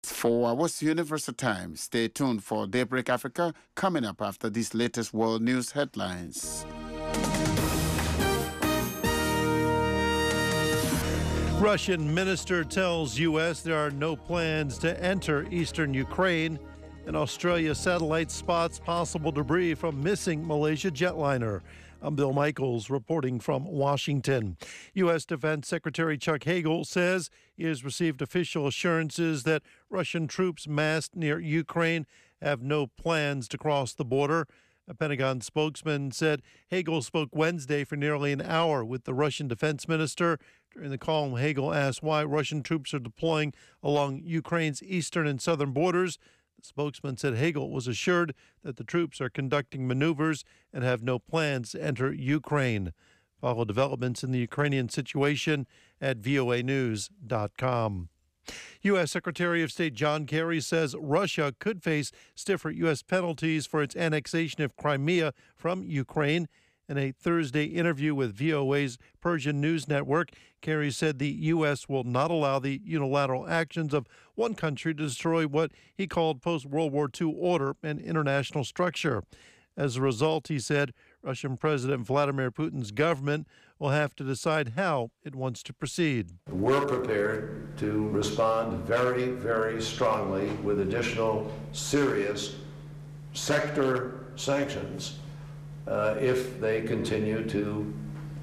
4 hours Universal Time. Stay tuned for Daybreak Africa coming up after these latest world news headlines. Russian minister tells U.S. there are no plans to enter eastern Ukraine. And Australia satellite spots possible debris from missing Malaysia jetliner. I'm Bill Michaels reporting from Washington. U.S. Defense Secretary Chuck Hagel says he has received official assurances that Russian troops massed near Ukraine have no plans to cross the border. A Pentagon spokesman said Hagel spoke Wednesday for nearly an hour with the Russian defense minister. During the call, Hagel asked why Russian troops are deploying along Ukraine's eastern and southern borders. The spokesman said Hagel was assured that the troops are conducting maneuvers and have no plans to enter Ukraine. Follow developments in the Ukrainian situation at voanews.com. U.S. Secretary of State John Kerry says Russia could face stiffer U.S. penalties for its annexation of Crimea from Ukraine. In a Thursday interview with VOA's Persian News Network, Kerry said the U.S. will not allow the unilateral actions of one country to destroy what he called post-World War II order and international structure. As a result, he said, Russian President Vladimir Putin's government will have to decide how it wants to proceed. We're prepared to respond very, very strongly with additional serious sector sanctions if they continue to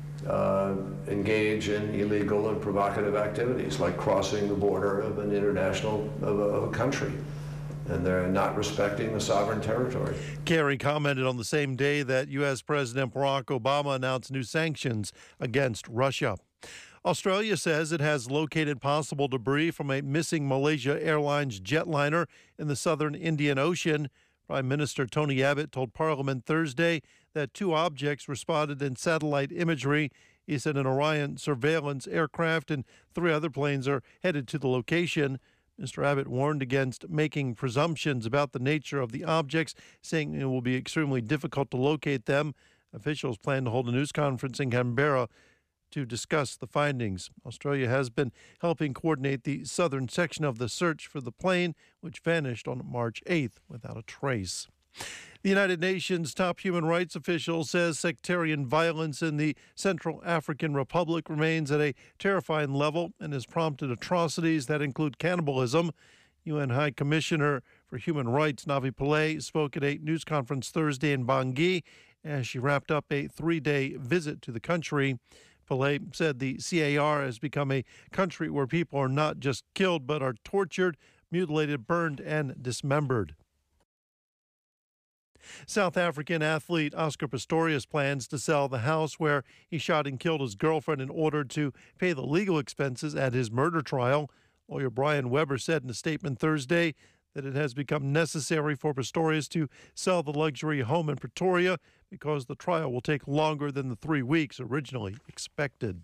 engage in illegal and provocative activities like crossing the border of an international of a country. And they're not respecting the sovereign territory. Kerry commented on the same day that U.S. President Barack Obama announced new sanctions against Russia. Australia says it has located possible debris from a missing Malaysia Airlines jetliner in the southern Indian Ocean. Prime Minister Tony Abbott told Parliament Thursday that 2 objects were spotted in satellite imagery. He said an Orion surveillance aircraft and 3 other planes are headed to the location. Mr. Abbott warned against making presumptions about the nature of the objects, saying it will be extremely difficult to locate them. Officials plan to hold a news conference in Canberra to discuss the findings. Australia has been helping coordinate the southern section of the search for the plane, which vanished on March 8th without a trace. The United Nations top human rights official says sectarian violence in the Central African Republic remains at a terrifying level and has prompted atrocities that include cannibalism. UN High Commissioner for Human Rights Navi Pillay spoke at a news conference Thursday in Bangui as she wrapped up a 3-day visit to the country. Pillay said the CAR has become a country where people are not just killed but are tortured, mutilated, burned, and dismembered. South African athlete Oscar Pistorius plans to sell the house where he shot and killed his girlfriend in order to pay the legal expenses at his murder trial. Lawyer Brian Weber said in a statement Thursday that it has become necessary for Pistorius to sell the luxury home in Pretoria because the trial will take longer than the 3 weeks originally expected.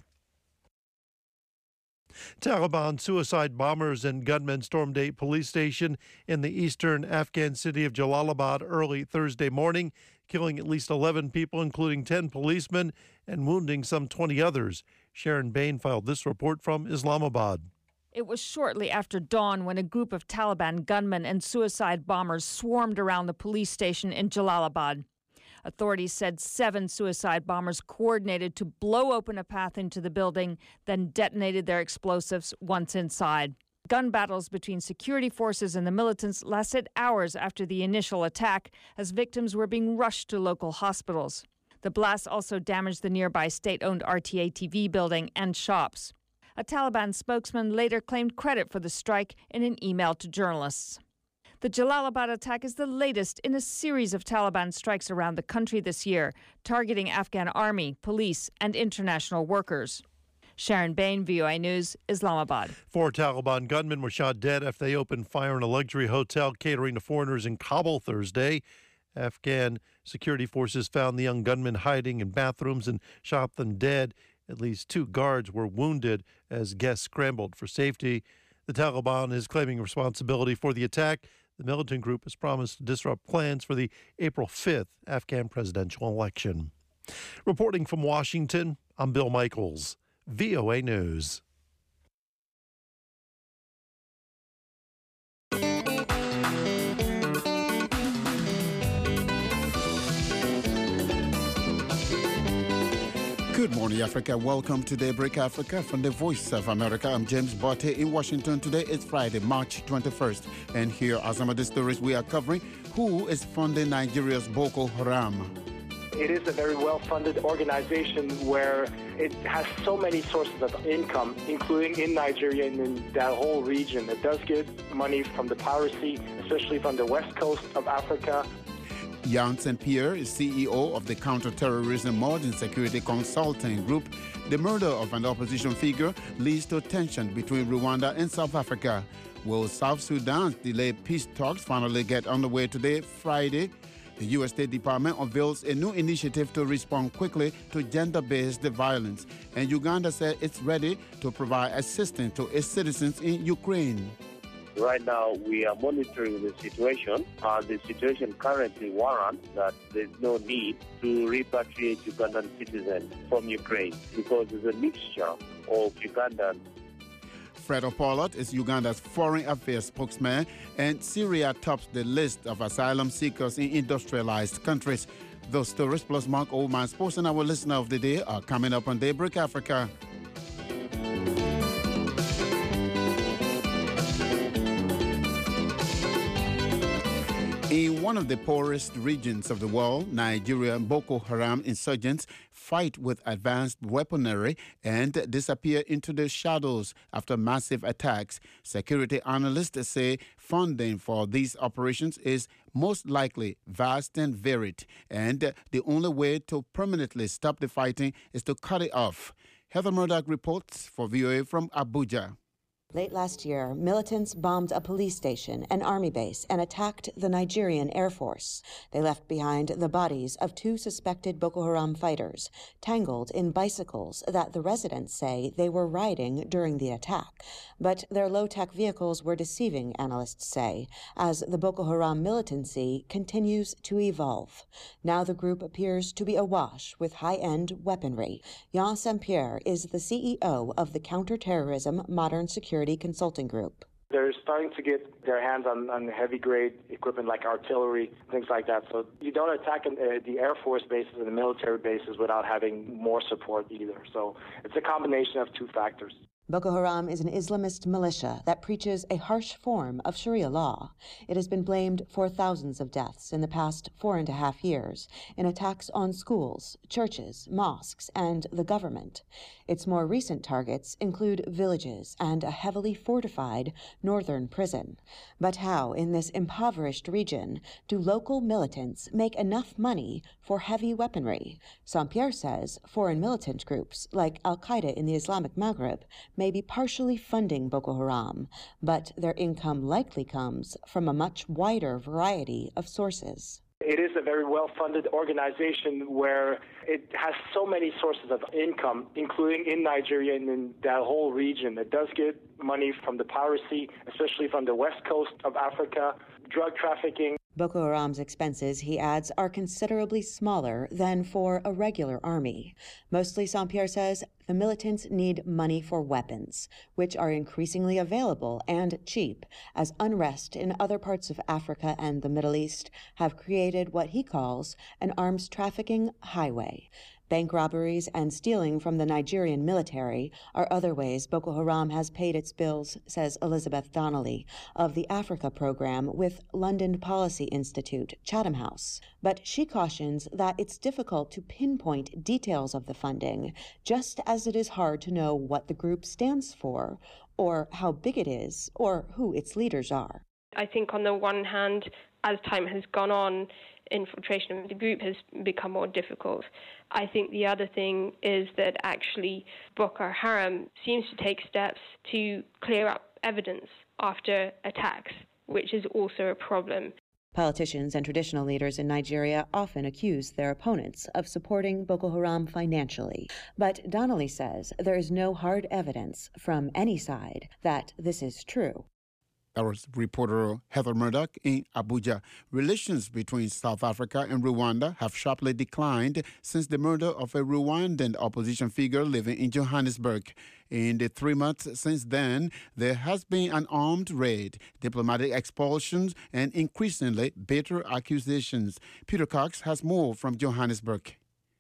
Taliban suicide bombers and gunmen stormed a police station in the eastern Afghan city of Jalalabad early Thursday morning, killing at least 11 people, including 10 policemen, and wounding some 20 others. Sharon Bain filed this report from Islamabad. It was shortly after dawn when a group of Taliban gunmen and suicide bombers swarmed around the police station in Jalalabad. Authorities said 7 suicide bombers coordinated to blow open a path into the building, then detonated their explosives once inside. Gun battles between security forces and the militants lasted hours after the initial attack, as victims were being rushed to local hospitals. The blast also damaged the nearby state-owned RTA TV building and shops. A Taliban spokesman later claimed credit for the strike in an email to journalists. The Jalalabad attack is the latest in a series of Taliban strikes around the country this year, targeting Afghan army, police, and international workers. Sharon Bain, VOA News, Islamabad. 4 Taliban gunmen were shot dead after they opened fire in a luxury hotel catering to foreigners in Kabul Thursday. Afghan security forces found the young gunmen hiding in bathrooms and shot them dead. At least 2 guards were wounded as guests scrambled for safety. The Taliban is claiming responsibility for the attack. The militant group has promised to disrupt plans for the April 5th Afghan presidential election. Reporting from Washington, I'm Bill Michaels, VOA News. Good morning, Africa. Welcome to Daybreak Africa from the Voice of America. I'm James Botte in Washington. Today is Friday, March 21st. And here are some of the stories we are covering. Who is funding Nigeria's Boko Haram? It is a very well-funded organization where it has so many sources of income, including in Nigeria and in that whole region. It does get money from the piracy, especially from the west coast of Africa. Jan St. Pierre is CEO of the Counterterrorism Modern Security Consulting Group. The murder of an opposition figure leads to tension between Rwanda and South Africa. Will South Sudan's delayed peace talks finally get underway today, Friday? The U.S. State Department unveils a new initiative to respond quickly to gender-based violence. And Uganda said it's ready to provide assistance to its citizens in Ukraine. Right now, we are monitoring the situation. The situation currently warrants that there's no need to repatriate Ugandan citizens from Ukraine because there's a mixture of Ugandans. Fred Opolat is Uganda's foreign affairs spokesman, and Syria tops the list of asylum seekers in industrialized countries. Those stories plus Mark Oldman Sports and our listener of the day are coming up on Daybreak Africa. In one of the poorest regions of the world, Nigeria, Boko Haram insurgents fight with advanced weaponry and disappear into the shadows after massive attacks. Security analysts say funding for these operations is most likely vast and varied, and the only way to permanently stop the fighting is to cut it off. Heather Murdoch reports for VOA from Abuja. Late last year, militants bombed a police station, an army base, and attacked the Nigerian Air Force. They left behind the bodies of 2 suspected Boko Haram fighters, tangled in bicycles that the residents say they were riding during the attack. But their low-tech vehicles were deceiving, analysts say, as the Boko Haram militancy continues to evolve. Now the group appears to be awash with high-end weaponry. Jan St. Pierre is the CEO of the Counterterrorism Modern Security Consulting Group. They're starting to get their hands on heavy-grade equipment like artillery, things like that. So you don't attack the Air Force bases and the military bases without having more support either. So it's a combination of 2 factors. Boko Haram is an Islamist militia that preaches a harsh form of Sharia law. It has been blamed for thousands of deaths in the past 4.5 years in attacks on schools, churches, mosques, and the government. Its more recent targets include villages and a heavily fortified northern prison. But how, in this impoverished region, do local militants make enough money for heavy weaponry? St. Pierre says foreign militant groups like Al-Qaeda in the Islamic Maghreb may be partially funding Boko Haram, but their income likely comes from a much wider variety of sources. It is a very well-funded organization where it has so many sources of income, including in Nigeria and in that whole region. It does get money from the piracy, especially from the west coast of Africa, drug trafficking. Boko Haram's expenses, he adds, are considerably smaller than for a regular army. Mostly, St. Pierre says, the militants need money for weapons, which are increasingly available and cheap, as unrest in other parts of Africa and the Middle East have created what he calls an arms trafficking highway. Bank robberies and stealing from the Nigerian military are other ways Boko Haram has paid its bills, says Elizabeth Donnelly of the Africa program with London Policy Institute, Chatham House. But she cautions that it's difficult to pinpoint details of the funding, just as it is hard to know what the group stands for, or how big it is, or who its leaders are. I think on the one hand, as time has gone on, infiltration of the group has become more difficult. I think the other thing is that actually Boko Haram seems to take steps to clear up evidence after attacks, which is also a problem. Politicians and traditional leaders in Nigeria often accuse their opponents of supporting Boko Haram financially. But Donnelly says there is no hard evidence from any side that this is true. That was reporter Heather Murdoch in Abuja. Relations between South Africa and Rwanda have sharply declined since the murder of a Rwandan opposition figure living in Johannesburg. In the 3 months since then, there has been an armed raid, diplomatic expulsions, and increasingly bitter accusations. Peter Cox has more from Johannesburg.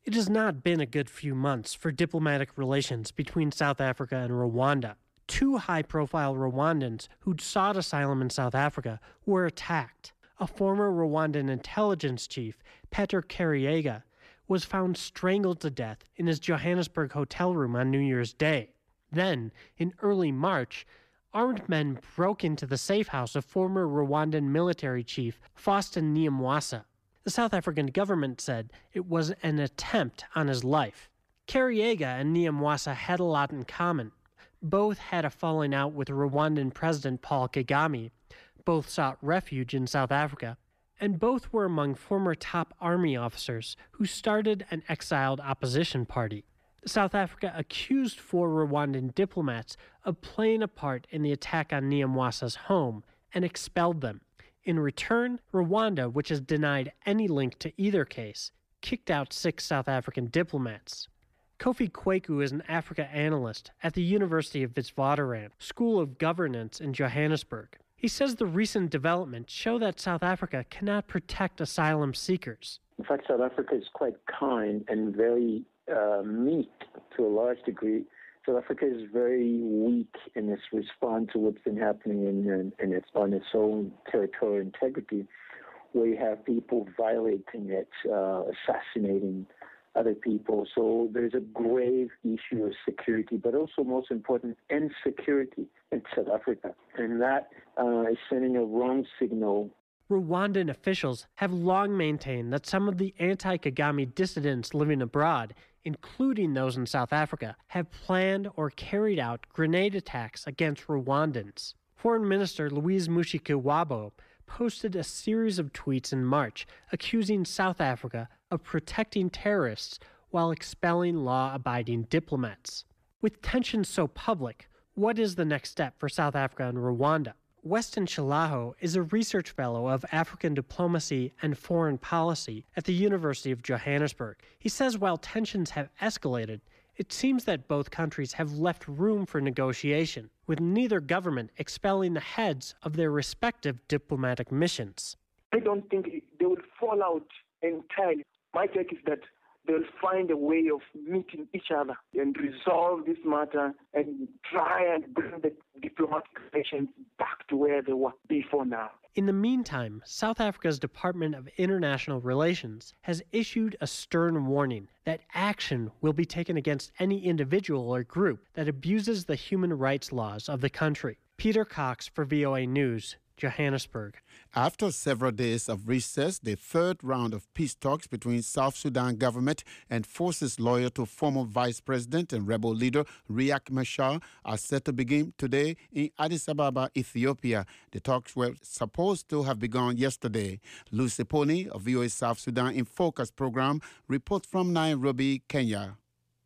It has not been a good few months for diplomatic relations between South Africa and Rwanda. Two high-profile Rwandans who'd sought asylum in South Africa were attacked. A former Rwandan intelligence chief, Peter Kariega, was found strangled to death in his Johannesburg hotel room on New Year's Day. Then, in early March, armed men broke into the safe house of former Rwandan military chief Faustin Nyamwasa. The South African government said it was an attempt on his life. Kariega and Nyamwasa had a lot in common. Both had a falling out with Rwandan President Paul Kagame. Both sought refuge in South Africa. And both were among former top army officers who started an exiled opposition party. South Africa accused four Rwandan diplomats of playing a part in the attack on Nyamwasa's home and expelled them. In return, Rwanda, which has denied any link to either case, kicked out 6 South African diplomats. Kofi Kweku is an Africa analyst at the University of Witwatersrand School of Governance in Johannesburg. He says the recent developments show that South Africa cannot protect asylum seekers. In fact, South Africa is quite kind and very meek to a large degree. South Africa is very weak in its response to what's been happening on its own territorial integrity, where you have people violating it, assassinating other people. So there's a grave issue of security, but also, most important, insecurity in South Africa. And that is sending a wrong signal. Rwandan officials have long maintained that some of the anti-Kagame dissidents living abroad, including those in South Africa, have planned or carried out grenade attacks against Rwandans. Foreign Minister Louise Mushikiwabo posted a series of tweets in March accusing South Africa of protecting terrorists while expelling law-abiding diplomats. With tensions so public, what is the next step for South Africa and Rwanda? Weston Shalaho is a research fellow of African diplomacy and foreign policy at the University of Johannesburg. He says while tensions have escalated, it seems that both countries have left room for negotiation, with neither government expelling the heads of their respective diplomatic missions. I don't think they will fall out entirely. My take is that they'll find a way of meeting each other and resolve this matter and try and bring the diplomatic relations back to where they were before now. In the meantime, South Africa's Department of International Relations has issued a stern warning that action will be taken against any individual or group that abuses the human rights laws of the country. Peter Cox for VOA News, Johannesburg. After several days of recess, the third round of peace talks between South Sudan government and forces loyal to former Vice President and rebel leader Riek Machar are set to begin today in Addis Ababa, Ethiopia. The talks were supposed to have begun yesterday. Lucy Pony of VOA South Sudan in Focus program reports from Nairobi, Kenya.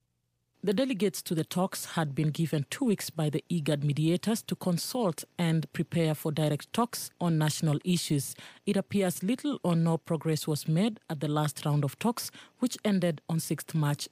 The delegates to the talks had been given 2 weeks by the IGAD mediators to consult and prepare for direct talks on national issues. It appears little or no progress was made at the last round of talks, which ended on 6th March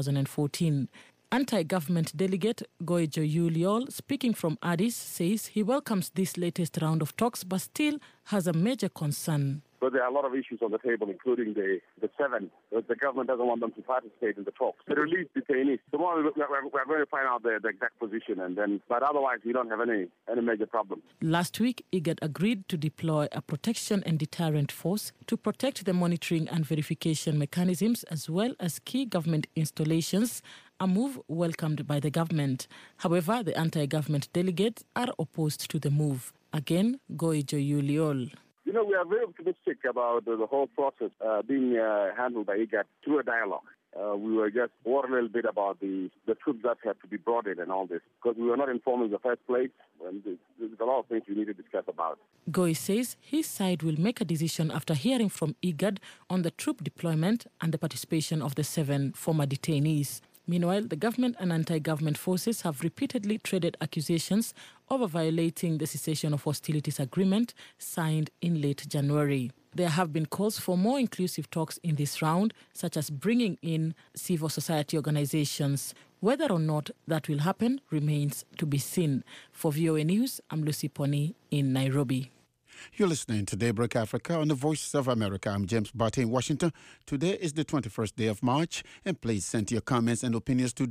2014. Anti-government delegate Goijo Yuliol, speaking from Addis, says he welcomes this latest round of talks but still has a major concern. But there are a lot of issues on the table, including the 7. The government doesn't want them to participate in the talks. The release detainees. Tomorrow we're going to find out the exact position, but otherwise we don't have any major problem. Last week, IGAD agreed to deploy a protection and deterrent force to protect the monitoring and verification mechanisms as well as key government installations, a move welcomed by the government. However, the anti-government delegates are opposed to the move. Again, Goijo Yuliol. You know, we are very optimistic about the whole process being handled by IGAD through a dialogue. We were just worried a little bit about the troops that have to be brought in and all this, because we were not informed in the first place, and there's a lot of things we need to discuss about. Goi says his side will make a decision after hearing from IGAD on the troop deployment and the participation of the 7 former detainees. Meanwhile, the government and anti-government forces have repeatedly traded accusations over violating the cessation of hostilities agreement signed in late January. There have been calls for more inclusive talks in this round, such as bringing in civil society organizations. Whether or not that will happen remains to be seen. For VOA News, I'm Lucy Pony in Nairobi. You're listening to Daybreak Africa on the Voice of America. I'm James Barty in Washington. Today is the 21st day of March, and please send your comments and opinions to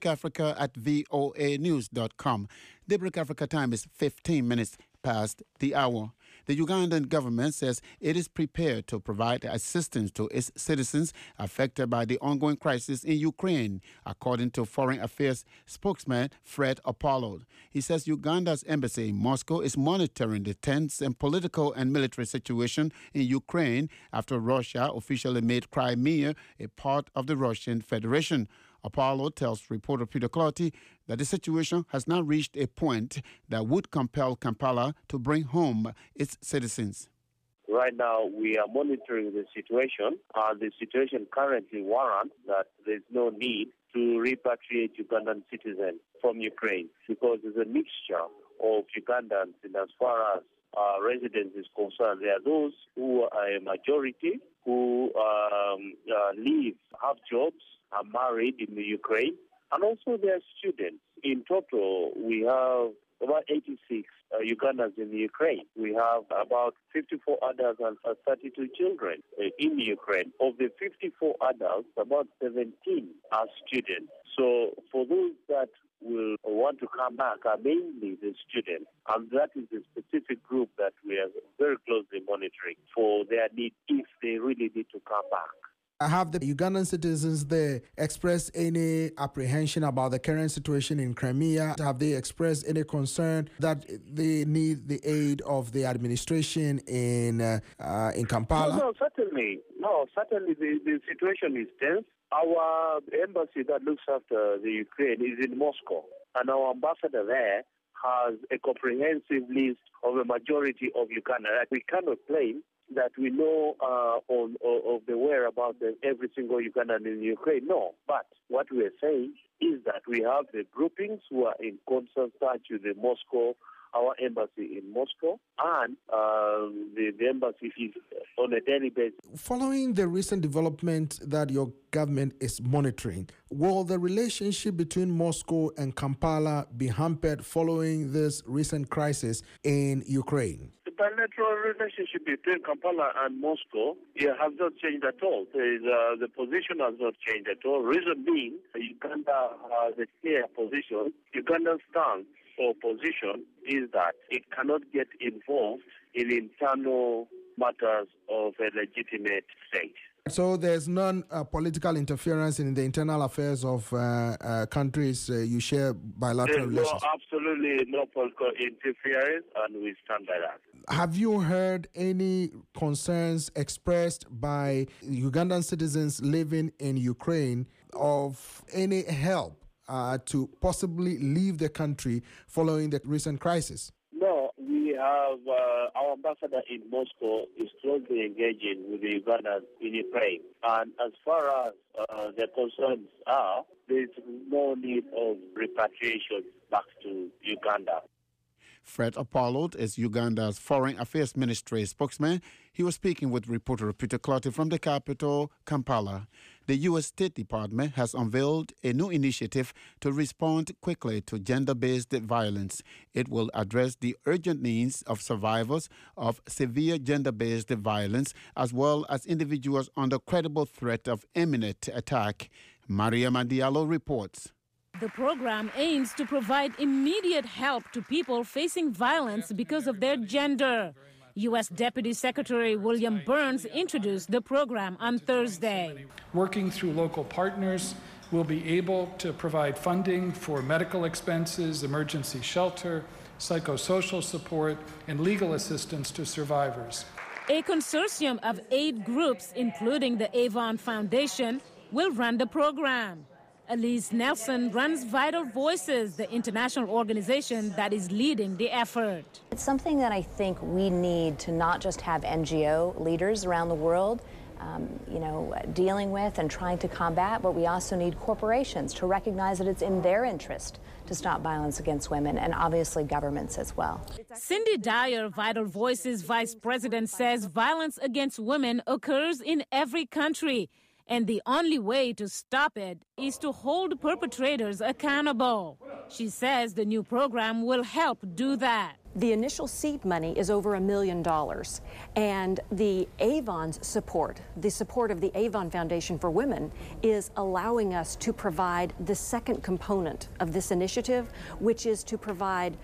daybreakafrica@voanews.com. Daybreak Africa time is 15 minutes past the hour. The Ugandan government says it is prepared to provide assistance to its citizens affected by the ongoing crisis in Ukraine, according to Foreign Affairs spokesman Fred Apollo. He says Uganda's embassy in Moscow is monitoring the tense and political and military situation in Ukraine after Russia officially made Crimea a part of the Russian Federation. Apollo tells reporter Peter Clotty that the situation has now reached a point that would compel Kampala to bring home its citizens. Right now, we are monitoring the situation. The situation currently warrants that there's no need to repatriate Ugandan citizens from Ukraine because there's a mixture of Ugandans, and as far as residents is concerned, there are those who are a majority who live, have jobs, are married in the Ukraine, and also there are students. In total, we have about 86 Ugandans in the Ukraine. We have about 54 adults and 32 children in Ukraine. Of the 54 adults, about 17 are students. So for those that will want to come back are mainly the students, and that is a specific group that we are very closely monitoring for their need if they really need to come back. Have the Ugandan citizens there expressed any apprehension about the current situation in Crimea? Have they expressed any concern that they need the aid of the administration in Kampala? No, certainly. The situation is tense. Our embassy that looks after the Ukraine is in Moscow, and our ambassador there has a comprehensive list of a majority of Uganda. We cannot claim that we know of the whereabouts of every single Ugandan in Ukraine. No, but what we are saying is that we have the groupings who are in constant touch with the Moscow, our embassy in Moscow, and the embassy is on a daily basis. Following the recent development that your government is monitoring, will the relationship between Moscow and Kampala be hampered following this recent crisis in Ukraine? The bilateral relationship between Kampala and Moscow has not changed at all. The position has not changed at all. Reason being, Uganda has a clear position. Uganda's stance or position is that it cannot get involved in internal matters of a legitimate state. So there's non-political interference in the internal affairs of countries you share bilateral relations? No, absolutely no political interference, and we stand by that. Have you heard any concerns expressed by Ugandan citizens living in Ukraine of any help to possibly leave the country following the recent crisis? No, we have our ambassador in Moscow is closely engaging with the Ugandans in Ukraine. And as far as their concerns are, there is no need of repatriation back to Uganda. Fred Apollo is Uganda's Foreign Affairs Ministry spokesman. He was speaking with reporter Peter Clotty from the capital, Kampala. The U.S. State Department has unveiled a new initiative to respond quickly to gender-based violence. It will address the urgent needs of survivors of severe gender-based violence, as well as individuals under credible threat of imminent attack. Maria Diallo reports. The program aims to provide immediate help to people facing violence because of their gender. U.S. Deputy Secretary William Burns introduced the program on Thursday. Working through local partners, we'll be able to provide funding for medical expenses, emergency shelter, psychosocial support, and legal assistance to survivors. A consortium of 8 groups, including the Avon Foundation, will run the program. Elise Nelson runs Vital Voices, the international organization that is leading the effort. It's something that I think we need to not just have NGO leaders around the world, dealing with and trying to combat, but we also need corporations to recognize that it's in their interest to stop violence against women, and obviously governments as well. Cindy Dyer, Vital Voices vice president, says violence against women occurs in every country. And the only way to stop it is to hold perpetrators accountable. She says the new program will help do that. The initial seed money is over $1 million, and the Avon's support, the support of the Avon Foundation for Women, is allowing us to provide the second component of this initiative, which is to provide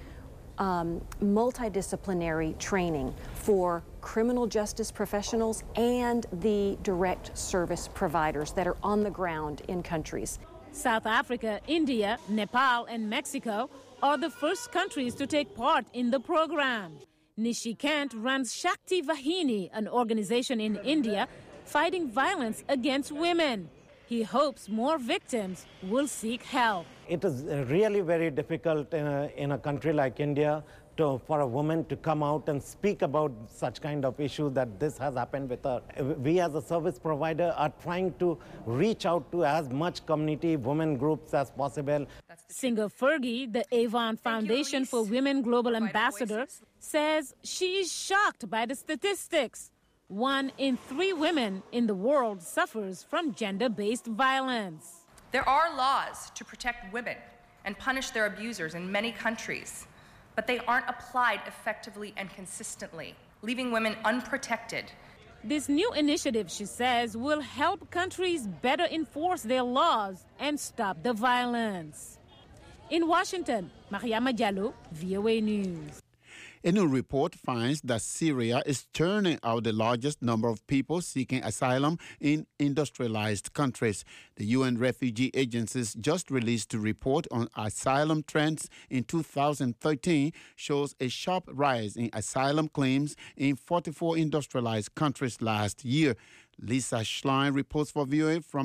multidisciplinary training for criminal justice professionals and the direct service providers that are on the ground in countries. South Africa, India, Nepal, and Mexico are the first countries to take part in the program. Nishikant runs Shakti Vahini, an organization in India fighting violence against women. He hopes more victims will seek help. It is really very difficult in a country like India for a woman to come out and speak about such kind of issue that this has happened with her. We as a service provider are trying to reach out to as much community women groups as possible. Singer Fergie, the Avon Foundation for Women Global Ambassador, says she is shocked by the statistics. 1 in 3 women in the world suffers from gender-based violence. There are laws to protect women and punish their abusers in many countries, but they aren't applied effectively and consistently, leaving women unprotected. This new initiative, she says, will help countries better enforce their laws and stop the violence. In Washington, Mariama Diallo, VOA News. A new report finds that Syria is turning out the largest number of people seeking asylum in industrialized countries. The UN refugee agencies just released a report on asylum trends in 2013 shows a sharp rise in asylum claims in 44 industrialized countries last year. Lisa Schlein reports for VOA from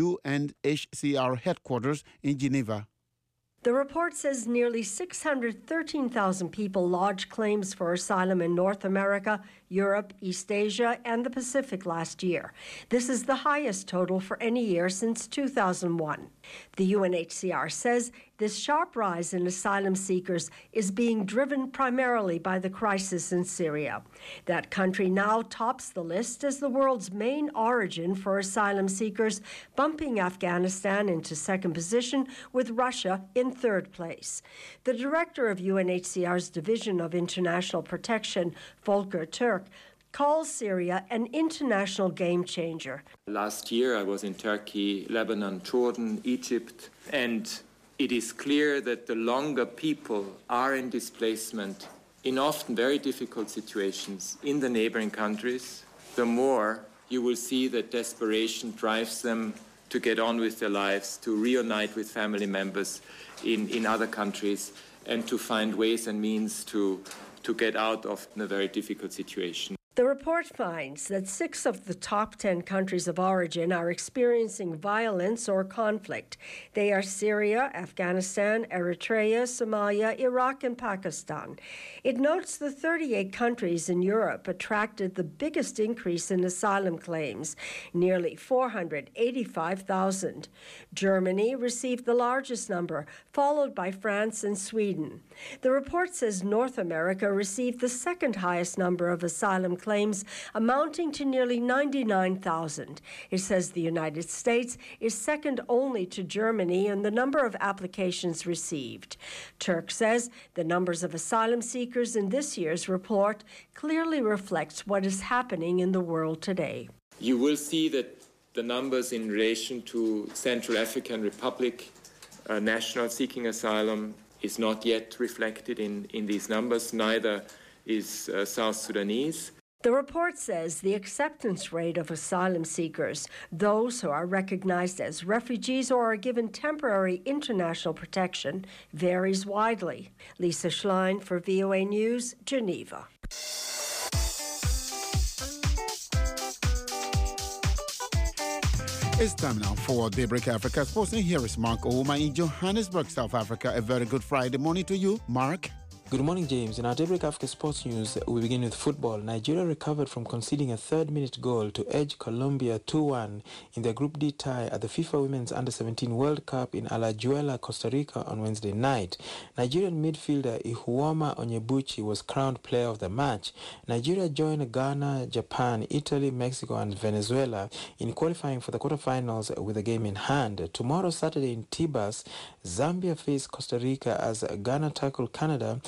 UNHCR headquarters in Geneva. The report says nearly 613,000 people lodged claims for asylum in North America, Europe, East Asia, and the Pacific last year. This is the highest total for any year since 2001. The UNHCR says this sharp rise in asylum seekers is being driven primarily by the crisis in Syria. That country now tops the list as the world's main origin for asylum seekers, bumping Afghanistan into second position with Russia in third place. The director of UNHCR's Division of International Protection, Volker Turk, calls Syria an international game changer. Last year I was in Turkey, Lebanon, Jordan, Egypt, and it is clear that the longer people are in displacement in often very difficult situations in the neighboring countries, the more you will see that desperation drives them to get on with their lives, to reunite with family members in other countries, and to find ways and means to get out of a very difficult situation. The report finds that 6 of the top 10 countries of origin are experiencing violence or conflict. They are Syria, Afghanistan, Eritrea, Somalia, Iraq, and Pakistan. It notes the 38 countries in Europe attracted the biggest increase in asylum claims, nearly 485,000. Germany received the largest number, followed by France and Sweden. The report says North America received the second highest number of asylum claims, amounting to nearly 99,000. It says the United States is second only to Germany in the number of applications received. Turk says the numbers of asylum seekers in this year's report clearly reflects what is happening in the world today. You will see that the numbers in relation to Central African Republic national seeking asylum is not yet reflected in these numbers, neither is South Sudanese. The report says the acceptance rate of asylum seekers, those who are recognized as refugees or are given temporary international protection, varies widely. Lisa Schlein for VOA News, Geneva. It's time now for Daybreak Africa Sports, and here is Mark Ouma in Johannesburg, South Africa. A very good Friday morning to you, Mark. Good morning, James. In our Daybreak Africa Sports News, we begin with football. Nigeria recovered from conceding a third-minute goal to edge Colombia 2-1 in their Group D tie at the FIFA Women's Under-17 World Cup in Alajuela, Costa Rica on Wednesday night. Nigerian midfielder Ihuoma Onyebuchi was crowned player of the match. Nigeria joined Ghana, Japan, Italy, Mexico and Venezuela in qualifying for the quarterfinals with a game in hand. Tomorrow, Saturday in Tibas, Zambia face Costa Rica as Ghana tackle Canada,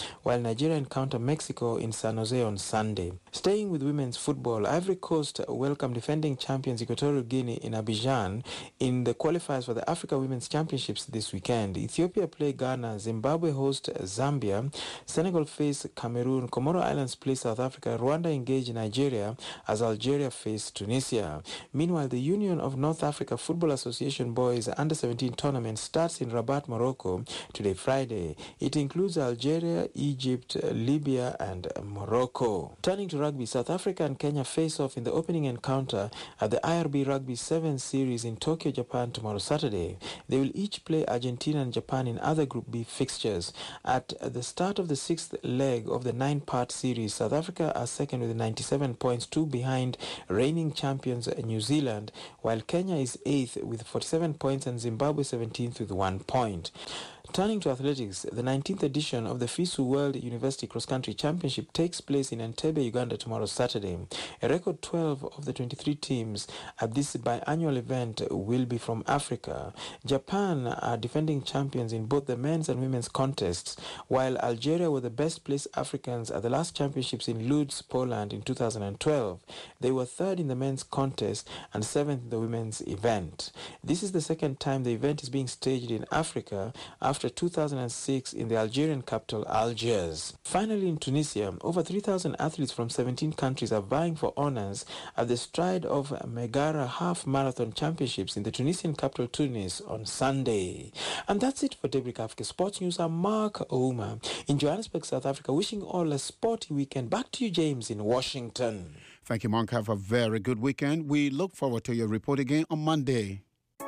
while Nigeria encounter Mexico in San Jose on Sunday. Staying with women's football, Ivory Coast welcomed defending champions Equatorial Guinea in Abidjan in the qualifiers for the Africa Women's Championships this weekend. Ethiopia play Ghana, Zimbabwe host Zambia, Senegal face Cameroon, Comoro Islands play South Africa, Rwanda engage Nigeria as Algeria face Tunisia. Meanwhile, the Union of North Africa Football Association Boys Under-17 tournament starts in Rabat, Morocco today, Friday. It includes Algeria, Egypt, Libya and Morocco. Turning to rugby, South Africa and Kenya face off in the opening encounter at the IRB Rugby 7 series in Tokyo, Japan tomorrow, Saturday. They will each play Argentina and Japan in other Group B fixtures. At the start of the 6th leg of the 9-part series, South Africa are second with 97 points, 2 behind reigning champions New Zealand, while Kenya is 8th with 47 points and Zimbabwe 17th with 1 point. Turning to athletics, the 19th edition of the FISU World University Cross Country Championship takes place in Entebbe, Uganda tomorrow, Saturday. A record 12 of the 23 teams at this biannual event will be from Africa. Japan are defending champions in both the men's and women's contests, while Algeria were the best placed Africans at the last championships in Lodz, Poland in 2012. They were third in the men's contest and 7th in the women's event. This is the second time the event is being staged in Africa after 2006 in the Algerian capital, Algiers. Finally, in Tunisia, over 3,000 athletes from 17 countries are vying for honors at the Stride of Megara Half Marathon Championships in the Tunisian capital, Tunis, on Sunday. And that's it for Daybreak Africa Sports News. I'm Mark Ouma in Johannesburg, South Africa, wishing all a sporty weekend. Back to you, James, in Washington. Thank you, Mark. Have a very good weekend. We look forward to your report again on Monday.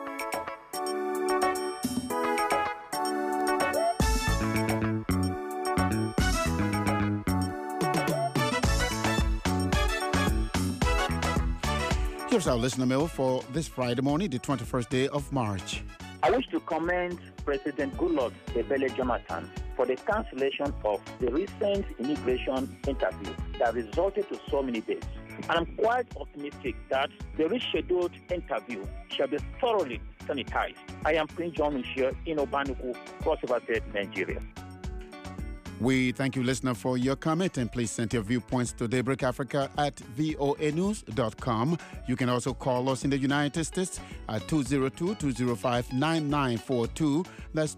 Here's our listener mail for this Friday morning, the 21st day of March. I wish to commend President Goodluck Ebele Jonathan for the cancellation of the recent immigration interview that resulted to so many deaths. And I'm quite optimistic that the rescheduled interview shall be thoroughly sanitized. I am Prince John Michel in Obanuku, Cross River State, Nigeria. We thank you, listener, for your comment, and please send your viewpoints to daybreakafrica@voanews.com. You can also call us in the United States at 202-205-9942. That's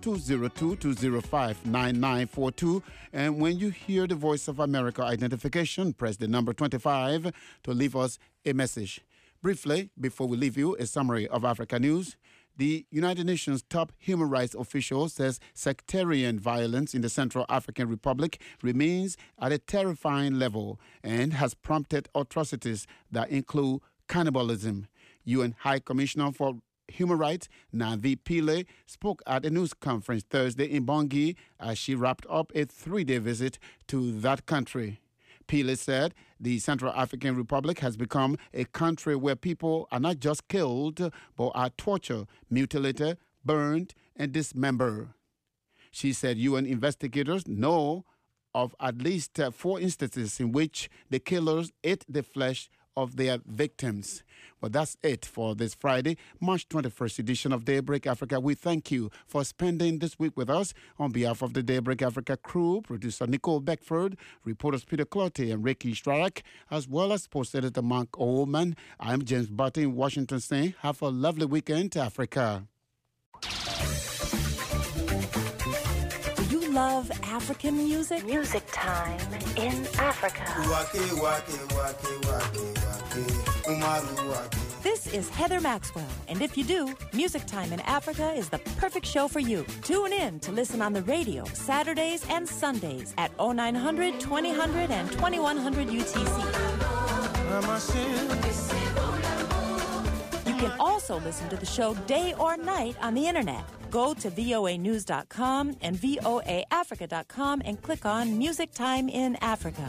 202-205-9942. And when you hear the Voice of America identification, press the number 25 to leave us a message. Briefly, before we leave you, a summary of Africa news. The United Nations top human rights official says sectarian violence in the Central African Republic remains at a terrifying level and has prompted atrocities that include cannibalism. UN High Commissioner for Human Rights, Navi Pillay, spoke at a news conference Thursday in Bangui as she wrapped up a 3-day visit to that country. Pillay said the Central African Republic has become a country where people are not just killed, but are tortured, mutilated, burned, and dismembered. She said UN investigators know of at least 4 instances in which the killers ate the flesh of their victims. Well, that's it for this Friday, March 21st edition of Daybreak Africa. We thank you for spending this week with us. On behalf of the Daybreak Africa crew, producer Nicole Beckford, reporters Peter Clotte and Ricky Strarak, as well as post editor Mark Oldman, I'm James Barton in Washington saying, have a lovely weekend to Africa. Love African music? Music Time in Africa. This is Heather Maxwell, and if you do, Music Time in Africa is the perfect show for you. Tune in to listen on the radio Saturdays and Sundays at 0900, 2000, and 2100 UTC. You can also listen to the show day or night on the internet. Go to voanews.com and voaafrica.com and click on Music Time in Africa.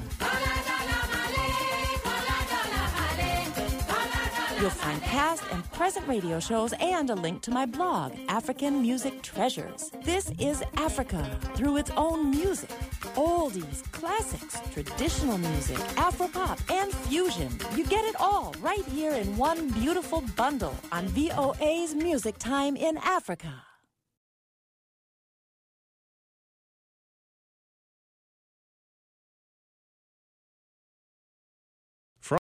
You'll find past and present radio shows and a link to my blog, African Music Treasures. This is Africa through its own music. Oldies, classics, traditional music, Afropop, and fusion. You get it all right here in one beautiful bundle on VOA's Music Time in Africa.